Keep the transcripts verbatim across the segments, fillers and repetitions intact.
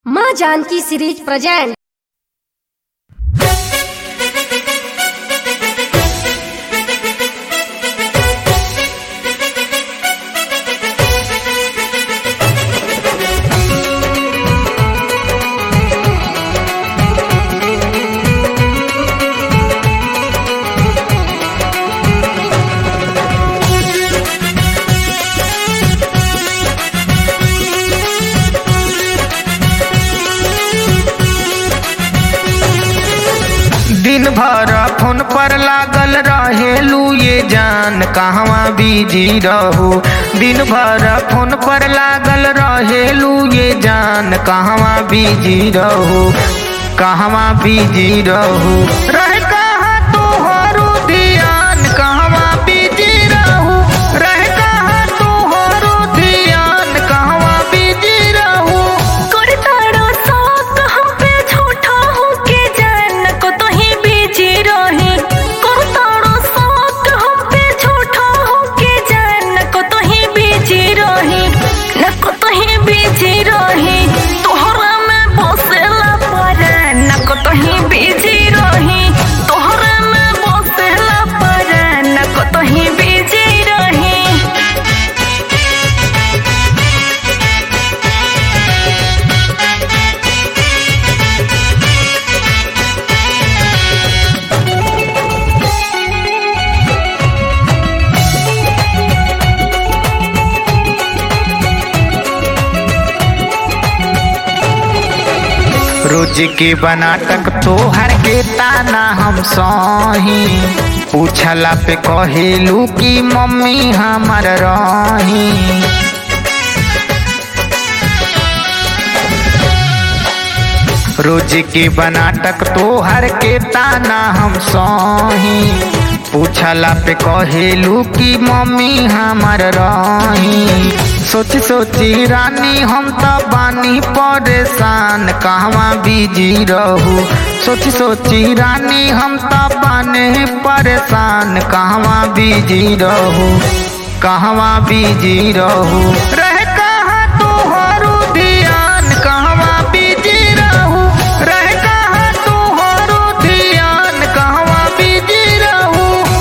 माँ Janaki series present. दिन भर फोन पर लागल रहेलू ये जान कहवा बिजी रहू। दिन भर फोन पर लागल रहेलू ये जान कहवा बिजी रहू। कहवा बिजी रहू रह कहाँ तोहरो ध्यान कहवा बिजी रहू। रह कहाँ तोहरो ध्यान कहवा बिजी रहू। करताड़ो शौक हम पे झूठा हो के जान को तो ही बीजी रही। करताड़ो शौक हम पे झूठा हो के जान को तो ही बीजी रही। न को तो ही बीजी रही तोहरा में बसेला पर न को तो ही बीजी रही। तोहरा में बसेला पर न को तो ही बीजी रही। रोज के बनाटक तोहर के ताना हम सही। पूछला पे कहेलू कि मम्मी हमर रही। रोज के बनाटक तोहर के ताना हम सही। पूछला पे कहेलू कि मम्मी हमर रही। सोची सोची रानी हम तो बानी परेशान कहवा बिजी रहू। सोची सोची रानी हम तो बानी परेशान कहवा बिजी रहू। कहवा बिजी रहू रह कहाँ तोहरो ध्यान कहवा बिजी रहू। रह कहाँ तोहरो ध्यान कहवा बिजी रहू।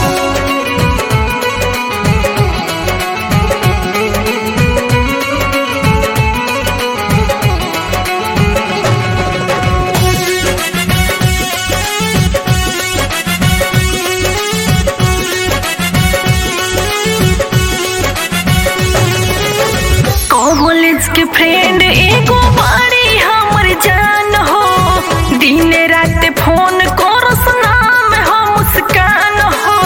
कॉलेज के फ्रेंड एगो बारी हमर जान हो। दिन रात फोन करस नाम हो मुस्कान हो।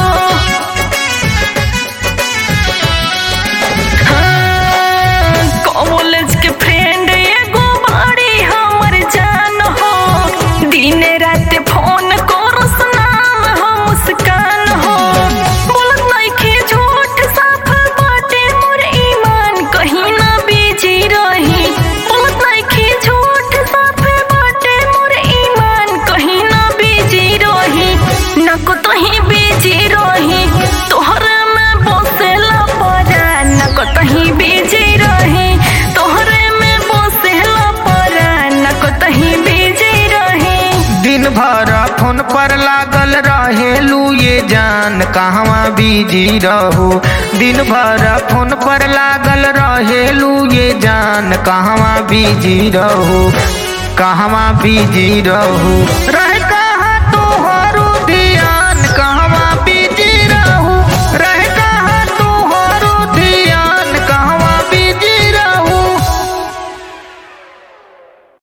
हाँ, कॉलेज के फ्रेंड एगो बारी हमर जान हो। दिन रात फोन करस नाम हो मुस्कान हो। बोलत नइखे झूठ साफ बाटे मोर ईमान कहीं ना बीजी रही। बोलत नइखे झूठ साफ बाटे मोर ईमान कहीं ना बीजी रही। न को तो ही बीजी रही तोहरा में बसेला परा। न को तो ही बीजी रही तोहरे में बसेला परा। न को तो ही बीजी रही। दिन भर फोन पर लागल रहेलू ये जान कहवा बिजी रहू। दिन भर फोन पर लागल रहेलू ये जान कहवा बिजी रहू। कहवा बिजी रहू।